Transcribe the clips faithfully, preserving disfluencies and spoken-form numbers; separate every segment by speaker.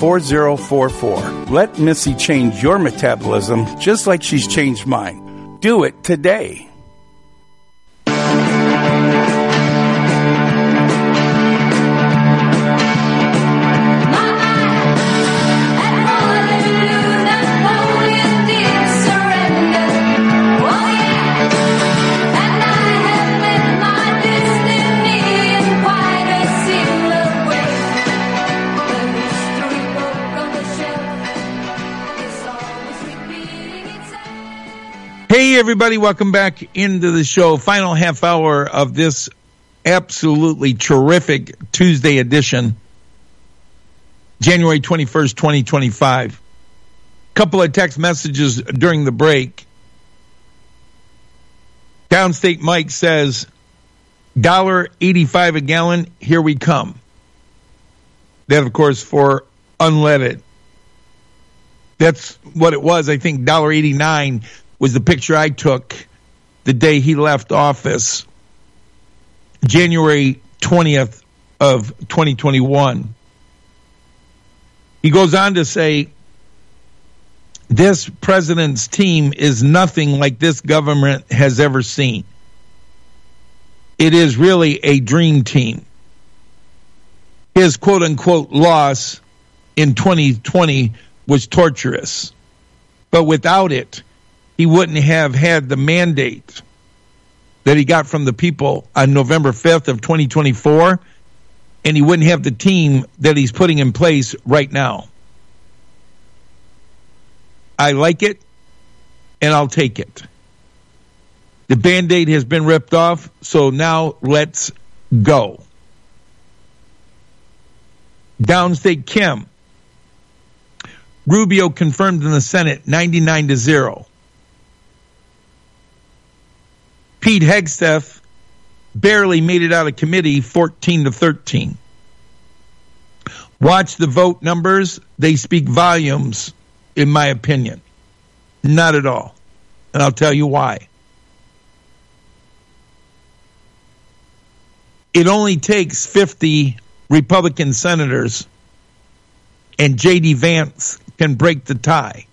Speaker 1: four zero four four. Let Missy change your metabolism just like she's changed mine. Do it today.
Speaker 2: Hey, everybody, welcome back into the show. Final half hour of this absolutely terrific Tuesday edition, January twenty-first, twenty twenty-five. Couple of text messages during the break. Downstate Mike says, one dollar eighty-five a gallon, here we come. That, of course, for unleaded. That's what it was. I think one dollar eighty-nine was the picture I took the day he left office, January twentieth of twenty twenty-one. He goes on to say, this president's team is nothing like this government has ever seen. It is really a dream team. His quote-unquote loss in twenty twenty was torturous, but without it, he wouldn't have had the mandate that he got from the people on November fifth of twenty twenty-four, and he wouldn't have the team that he's putting in place right now. I like it, and I'll take it. The Band-Aid has been ripped off, so now let's go. Downstate Kim. Rubio confirmed in the Senate ninety-nine to zero. Pete Hegseth barely made it out of committee fourteen to thirteen. Watch the vote numbers. They speak volumes, in my opinion. Not at all. And I'll tell you why. It only takes fifty Republican senators, and J D Vance can break the tie.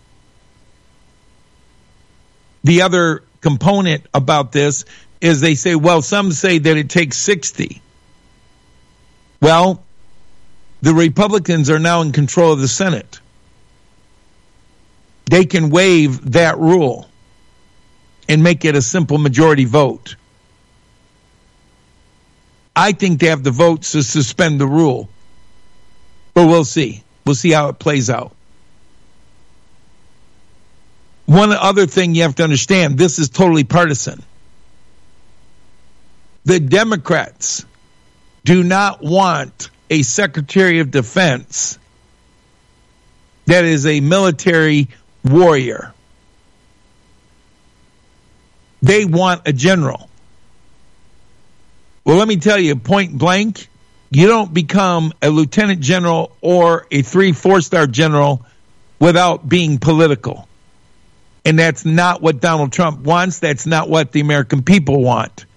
Speaker 2: The other component about this is they say, well, some say that it takes sixty. Well, the Republicans are now in control of the Senate. They can waive that rule and make it a simple majority vote. I think they have the votes to suspend the rule, but we'll see. We'll see how it plays out. One other thing you have to understand, this is totally partisan. The Democrats do not want a Secretary of Defense that is a military warrior. They want a general. Well, let me tell you, point blank, you don't become a lieutenant general or a three, four-star general without being political. And that's not what Donald Trump wants. That's not what the American people want.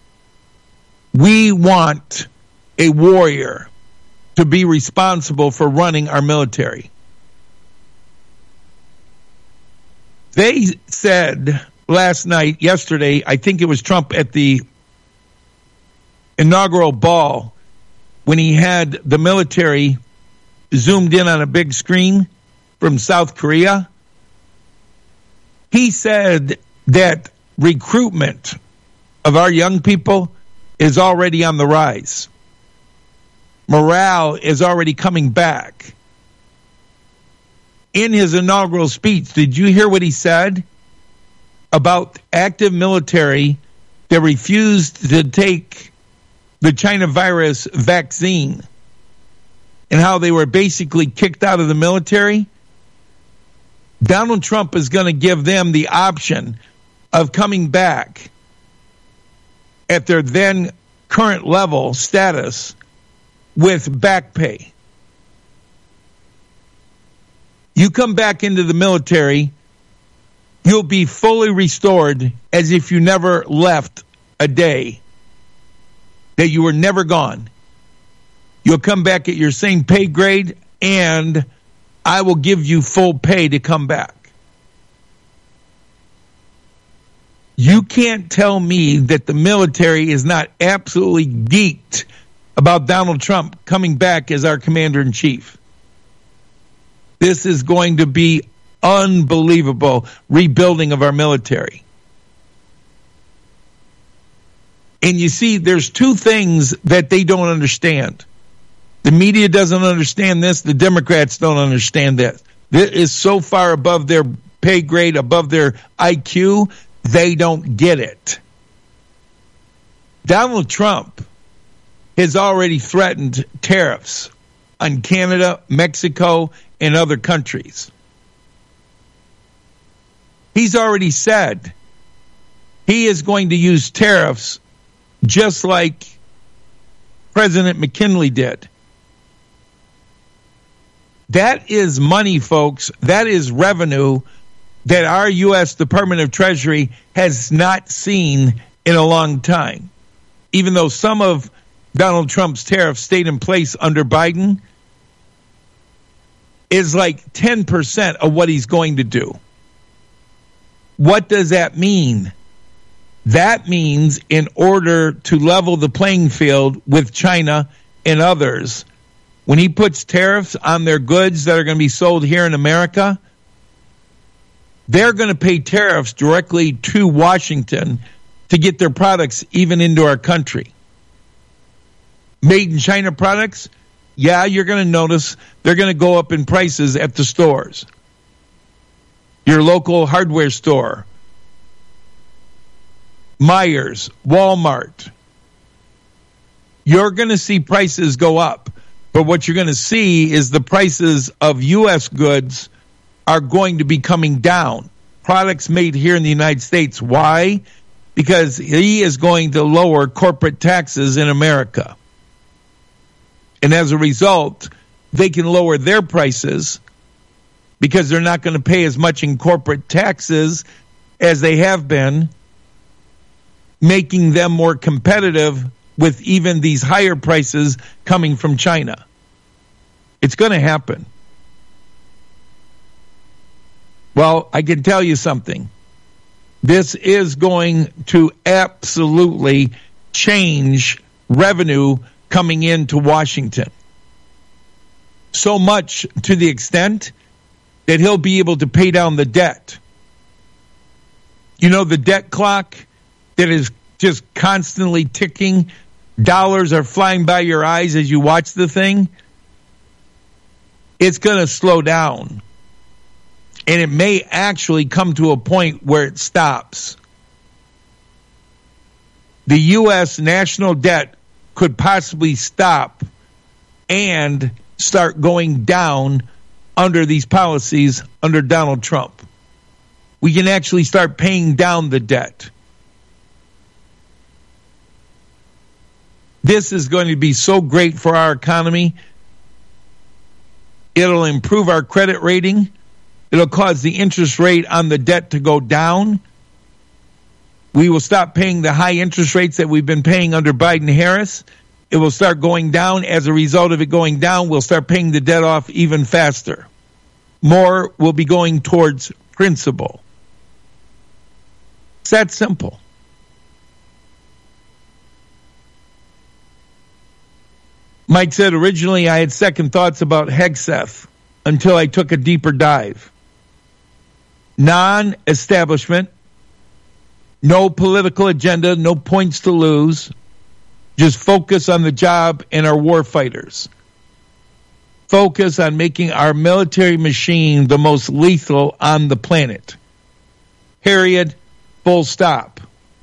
Speaker 2: We want a warrior to be responsible for running our military. They said last night, yesterday, I think it was Trump at the inaugural ball, when he had the military zoomed in on a big screen from South Korea. He said that recruitment of our young people is already on the rise. Morale is already coming back. In his inaugural speech, did you hear what he said about active military that refused to take the China virus vaccine and how they were basically kicked out of the military? Donald Trump is going to give them the option of coming back at their then current level status with back pay. You come back into the military, you'll be fully restored as if you never left a day, that you were never gone. You'll come back at your same pay grade and I will give you full pay to come back. You can't tell me that the military is not absolutely geeked about Donald Trump coming back as our commander-in-chief. This is going to be unbelievable rebuilding of our military. And you see, there's two things that they don't understand. The media doesn't understand this. The Democrats don't understand that. This is so far above their pay grade, above their I Q, they don't get it. Donald Trump has already threatened tariffs on Canada, Mexico, and other countries. He's already said he is going to use tariffs just like President McKinley did. That is money, folks. That is revenue that our U S Department of Treasury has not seen in a long time. Even though some of Donald Trump's tariffs stayed in place under Biden, is like ten percent of what he's going to do. What does that mean? That means in order to level the playing field with China and others, when he puts tariffs on their goods that are going to be sold here in America, they're going to pay tariffs directly to Washington to get their products even into our country. Made in China products, yeah, you're going to notice they're going to go up in prices at the stores. Your local hardware store, Myers, Walmart. You're going to see prices go up. But what you're going to see is the prices of U S goods are going to be coming down. Products made here in the United States. Why? Because he is going to lower corporate taxes in America. And as a result, they can lower their prices because they're not going to pay as much in corporate taxes as they have been, making them more competitive with even these higher prices coming from China. It's going to happen. Well, I can tell you something. This is going to absolutely change revenue coming into Washington. So much to the extent that he'll be able to pay down the debt. You know, the debt clock that is just constantly ticking, dollars are flying by your eyes as you watch the thing. It's going to slow down. And it may actually come to a point where it stops. The U S national debt could possibly stop and start going down under these policies under Donald Trump. We can actually start paying down the debt. This is going to be so great for our economy. It'll improve our credit rating. It'll cause the interest rate on the debt to go down. We will stop paying the high interest rates that we've been paying under Biden-Harris. It will start going down. As a result of it going down, we'll start paying the debt off even faster. More will be going towards principal. It's that simple. Mike said, originally I had second thoughts about Hegseth until I took a deeper dive. Non-establishment, no political agenda, no points to lose. Just focus on the job and our war fighters. Focus on making our military machine the most lethal on the planet. Period. Full stop.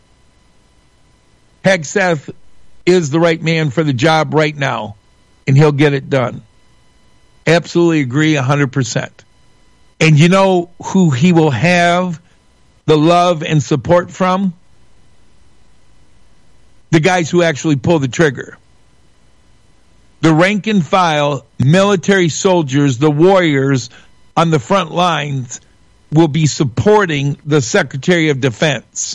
Speaker 2: Hegseth is the right man for the job right now, and he'll get it done. Absolutely agree one hundred percent. And you know who he will have the love and support from? The guys who actually pull the trigger. The rank and file military soldiers, the warriors on the front lines, will be supporting the Secretary of Defense.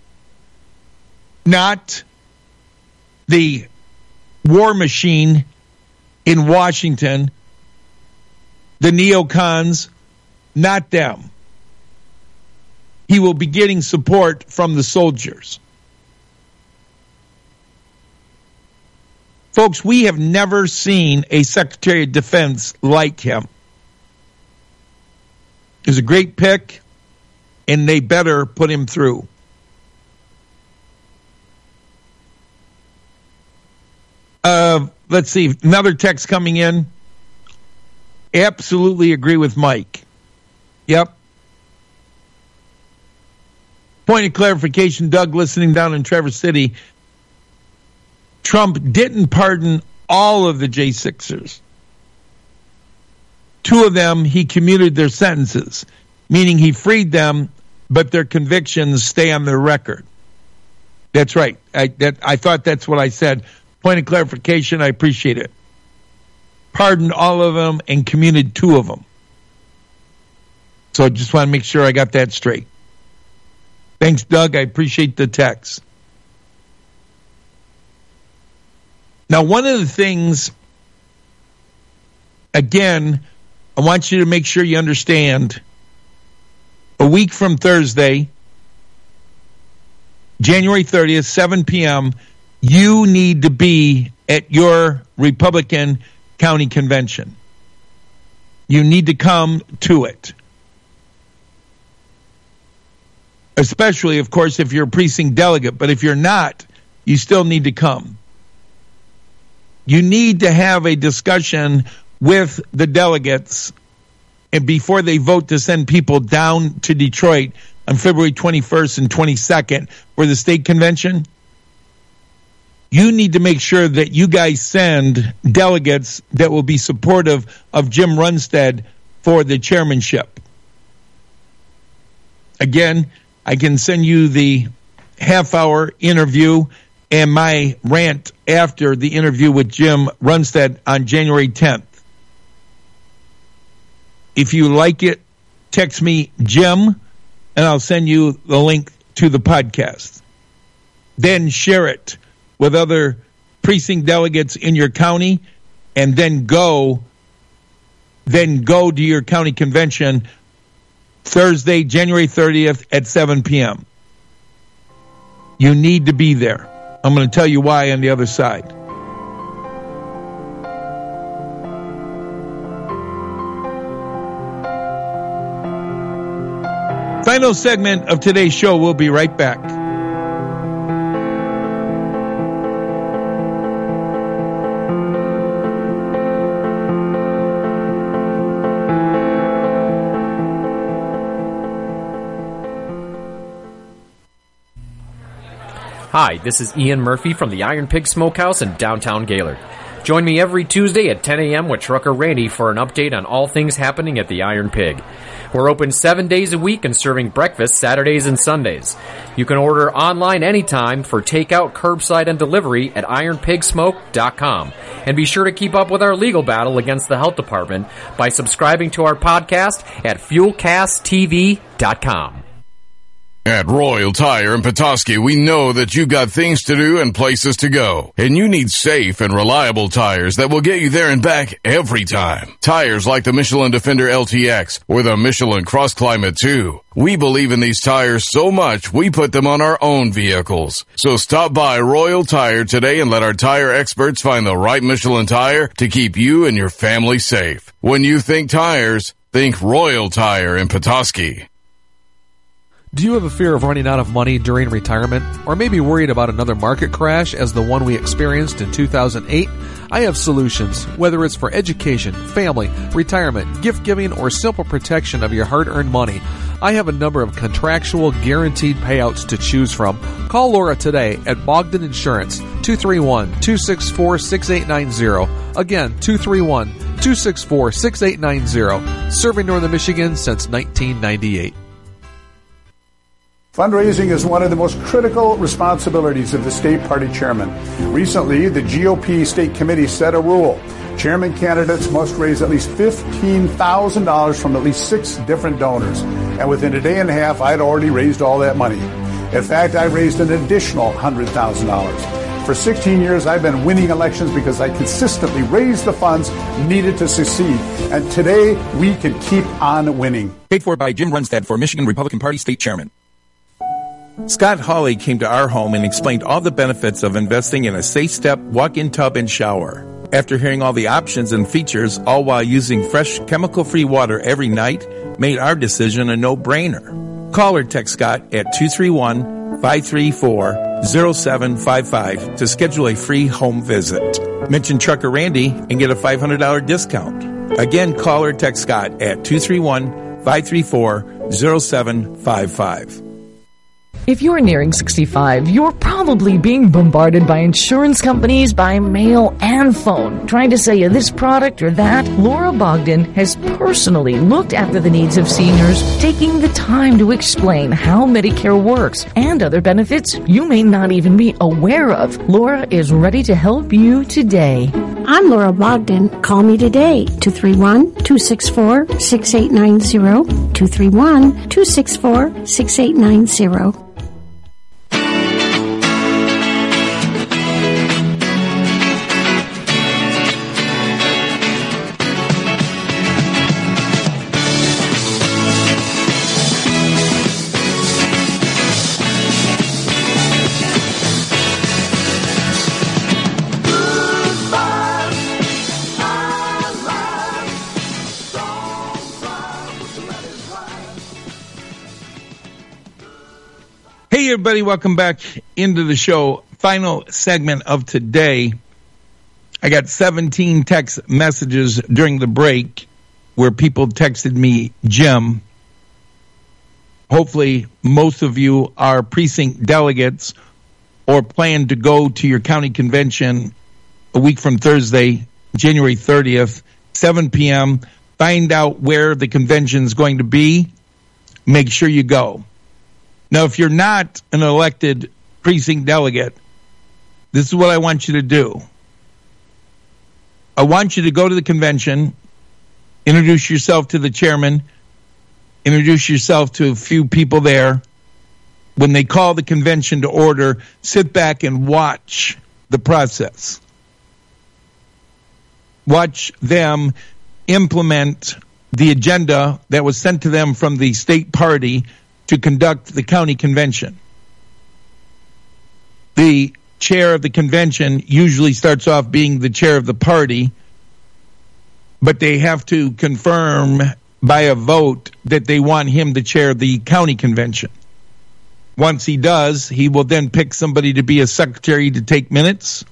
Speaker 2: Not the war machine in Washington the neocons, not them. He will be getting support from the soldiers. Folks, we have never seen a Secretary of Defense like him. He's a great pick, and they better put him through. Uh, let's see, another text coming in. Absolutely agree with Mike. Yep. Point of clarification, Doug, listening down in Traverse City, Trump didn't pardon all of the J sixers. Two of them, he commuted their sentences, meaning he freed them, but their convictions stay on their record. That's right. I, that, I thought that's what I said. Point of clarification, I appreciate it. Pardoned all of them and commuted two of them. So I just want to make sure I got that straight. Thanks, Doug. I appreciate the text. Now, one of the things, again, I want you to make sure you understand, a week from Thursday, January thirtieth, seven p.m., you need to be at your Republican county convention. You need to come to it. Especially, of course, if you're a precinct delegate. But if you're not, you still need to come. You need to have a discussion with the delegates and before they vote to send people down to Detroit on February twenty-first and twenty-second for the state convention. You need to make sure that you guys send delegates that will be supportive of Jim Runstead for the chairmanship. Again, I can send you the half-hour interview and my rant after the interview with Jim Runstead on January tenth. If you like it, text me Jim, and I'll send you the link to the podcast. Then share it with other precinct delegates in your county, and then go, then go to your county convention Thursday, January thirtieth at seven p.m. You need to be there. I'm going to tell you why on the other side. Final segment of today's show. We'll be right back.
Speaker 3: Hi, this is Ian Murphy from the Iron Pig Smokehouse in downtown Gaylord. Join me every Tuesday at ten a.m. with Trucker Randy for an update on all things happening at the Iron Pig. We're open seven days a week and serving breakfast Saturdays and Sundays. You can order online anytime for takeout, curbside, and delivery at iron pig smoke dot com. And be sure to keep up with our legal battle against the health department by subscribing to our podcast at fuel cast t v dot com.
Speaker 4: At Royal Tire in Petoskey, we know that you've got things to do and places to go. And you need safe and reliable tires that will get you there and back every time. Tires like the Michelin Defender L T X or the Michelin Cross Climate two. We believe in these tires so much, we put them on our own vehicles. So stop by Royal Tire today and let our tire experts find the right Michelin tire to keep you and your family safe. When you think tires, think Royal Tire in Petoskey.
Speaker 5: Do you have a fear of running out of money during retirement? Or maybe worried about another market crash as the one we experienced in two thousand eight? I have solutions, whether it's for education, family, retirement, gift giving, or simple protection of your hard-earned money. I have a number of contractual guaranteed payouts to choose from. Call Laura today at Bogdan Insurance, two three one, two six four, six eight nine zero. Again, two three one, two six four, six eight nine zero. Serving Northern Michigan since nineteen ninety-eight.
Speaker 6: Fundraising is one of the most critical responsibilities of the state party chairman. Recently, the G O P state committee set a rule. Chairman candidates must raise at least fifteen thousand dollars from at least six different donors. And within a day and a half, I'd already raised all that money. In fact, I raised an additional one hundred thousand dollars. For sixteen years, I've been winning elections because I consistently raised the funds needed to succeed. And today, we can keep on winning.
Speaker 1: Paid for by Jim Runstad for Michigan Republican Party State Chairman. Scott Hawley came to our home and explained all the benefits of investing in a safe step, walk-in tub, and shower. After hearing all the options and features, all while using fresh, chemical-free water every night, made our decision a no-brainer. Call or text Scott at two three one, five three four, zero seven five five to schedule a free home visit. Mention Trucker Randy and get a five hundred dollars discount. Again, call or text Scott at two three one, five three four, zero seven five five.
Speaker 7: If you're nearing sixty-five, you're probably being bombarded by insurance companies by mail and phone, trying to sell you this product or that. Laura Bogdan has personally looked after the needs of seniors, taking the time to explain how Medicare works and other benefits you may not even be aware of. Laura is ready to help you today.
Speaker 8: I'm Laura Bogdan. Call me today, two three one, two six four, six eight nine zero, two three one, two six four, six eight nine zero.
Speaker 2: Hey, everybody, welcome back into the show. Final segment of today. I got seventeen text messages during the break where people texted me, Jim. Hopefully, most of you are precinct delegates or plan to go to your county convention a week from Thursday, January thirtieth, seven p.m. Find out where the convention is going to be. Make sure you go. Now, if you're not an elected precinct delegate, this is what I want you to do. I want you to go to the convention, introduce yourself to the chairman, introduce yourself to a few people there. When they call the convention to order, sit back and watch the process. Watch them implement the agenda that was sent to them from the state party to conduct the county convention. The chair of the convention usually starts off being the chair of the party, but they have to confirm by a vote that they want him to chair the county convention. Once he does, he will then pick somebody to be a secretary to take minutes,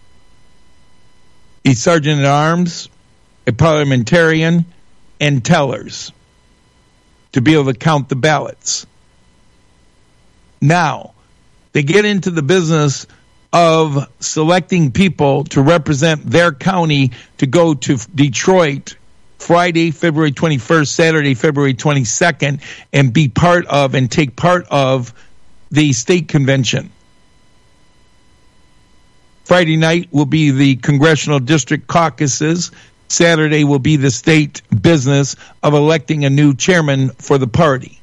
Speaker 2: a sergeant at arms, a parliamentarian, and tellers to be able to count the ballots. Now, they get into the business of selecting people to represent their county to go to Detroit Friday, February twenty-first, Saturday, February twenty-second, and be part of and take part of the state convention. Friday night will be the congressional district caucuses. Saturday will be the state business of electing a new chairman for the party.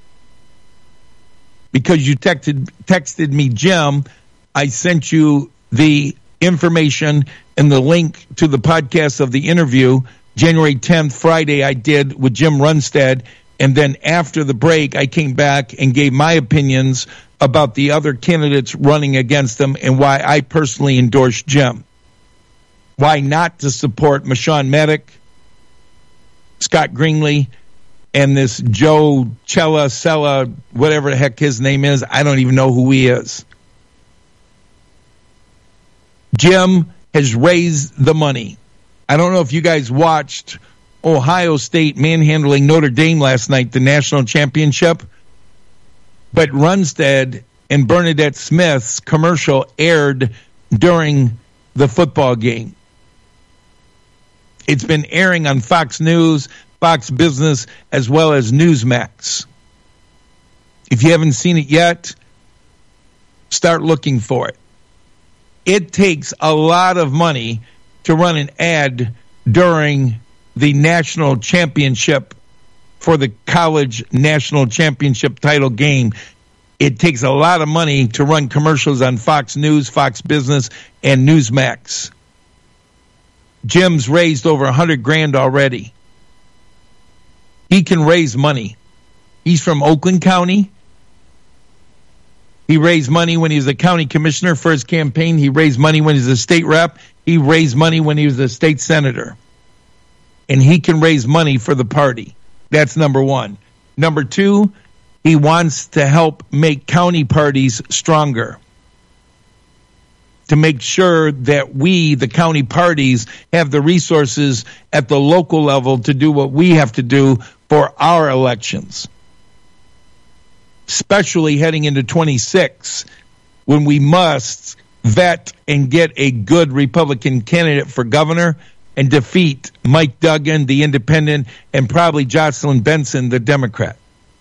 Speaker 2: Because you texted, texted me, Jim, I sent you the information and the link to the podcast of the interview. January tenth, Friday, I did with Jim Runstad. And then after the break, I came back and gave my opinions about the other candidates running against them and why I personally endorsed Jim. Why not to support Michon Medic, Scott Greenlee, and this Joe Cella, Sella, whatever the heck his name is. I don't even know who he is. Jim has raised the money. I don't know if you guys watched Ohio State manhandling Notre Dame last night, the national championship, but Runstad and Bernadette Smith's commercial aired during the football game. It's been airing on Fox News, Fox Business, as well as Newsmax. If you haven't seen it yet, start looking for it. It takes a lot of money to run an ad during the national championship for the college national championship title game. It takes a lot of money to run commercials on Fox News, Fox Business, and Newsmax. Jim's raised over a hundred grand already. He can raise money. He's from Oakland County. He raised money when he was a county commissioner for his campaign. He raised money when he was a state rep. He raised money when he was a state senator. And he can raise money for the party. That's number one. Number two, he wants to help make county parties stronger. To make sure that we, the county parties, have the resources at the local level to do what we have to do for our elections. Especially heading into twenty-six, when we must vet and get a good Republican candidate for governor and defeat Mike Duggan, the independent, and probably Jocelyn Benson, the Democrat.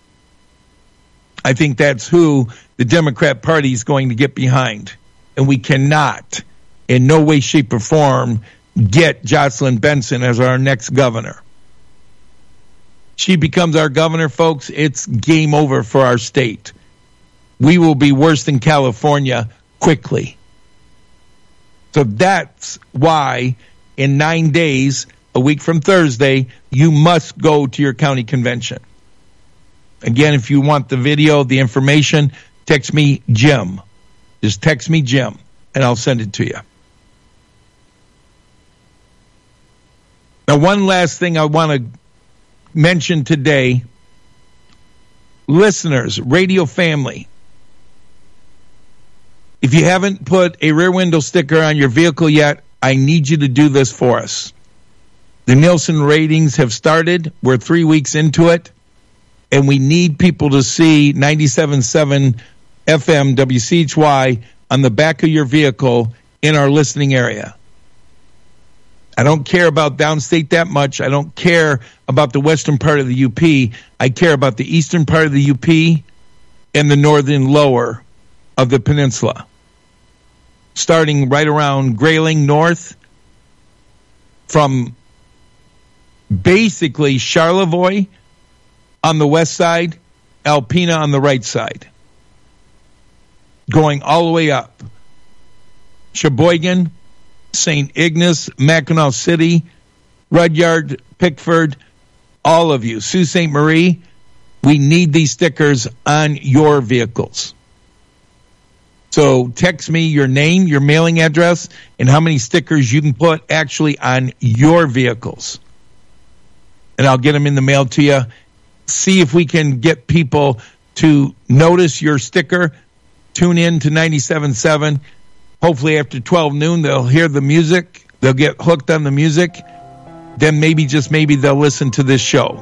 Speaker 2: I think that's who the Democrat Party is going to get behind. And we cannot, in no way, shape, or form, get Jocelyn Benson as our next governor. She becomes our governor, folks, it's game over for our state. We will be worse than California quickly. So that's why in nine days, a week from Thursday, you must go to your county convention. Again, if you want the video, the information, text me Jim. Just text me Jim, and I'll send it to you. Now, one last thing I want to mention today. Listeners, radio family, if you haven't put a rear window sticker on your vehicle yet, I need you to do this for us. The Nielsen ratings have started. We're three weeks into it, and we need people to see ninety-seven point seven F M W C H Y on the back of your vehicle in our listening area. I don't care about downstate that much. I don't care about the western part of the U P. I care about the eastern part of the U P and the northern lower of the peninsula. Starting right around Grayling North, from basically Charlevoix on the west side, Alpena on the right side. Going all the way up. Sheboygan, Saint Ignace, Mackinac City, Rudyard, Pickford, all of you. Sault Ste. Marie, we need these stickers on your vehicles. So text me your name, your mailing address, and how many stickers you can put actually on your vehicles. And I'll get them in the mail to you. See if we can get people to notice your sticker. Tune in to ninety-seven point seven. Hopefully after twelve noon, they'll hear the music. They'll get hooked on the music. Then maybe, just maybe, they'll listen to this show.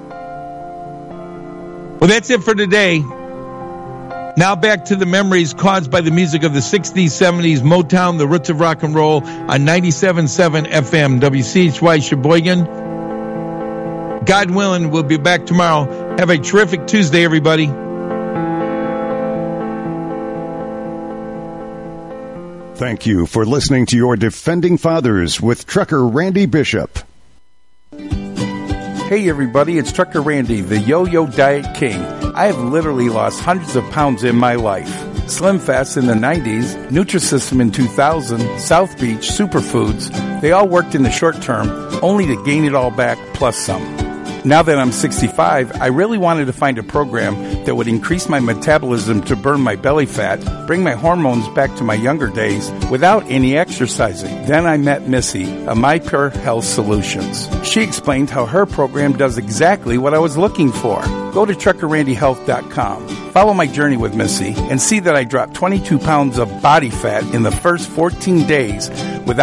Speaker 2: Well, that's it for today. Now back to the memories caused by the music of the sixties, seventies, Motown, the roots of rock and roll on ninety-seven point seven F M, W C H Y Sheboygan. God willing, we'll be back tomorrow. Have a terrific Tuesday, everybody.
Speaker 9: Thank you for listening to your Defending Fathers with Trucker Randy Bishop.
Speaker 10: Hey everybody, it's Trucker Randy, the Yo-Yo Diet King. I have literally lost hundreds of pounds in my life. Slim Fast in the nineties, Nutrisystem in two thousand, South Beach, Superfoods, they all worked in the short term, only to gain it all back plus some. Now that I'm sixty-five, I really wanted to find a program that would increase my metabolism to burn my belly fat, bring my hormones back to my younger days without any exercising. Then I met Missy of My Pure Health Solutions. She explained how her program does exactly what I was looking for. Go to trucker randy health dot com. Follow my journey with Missy and see that I dropped twenty-two pounds of body fat in the first fourteen days without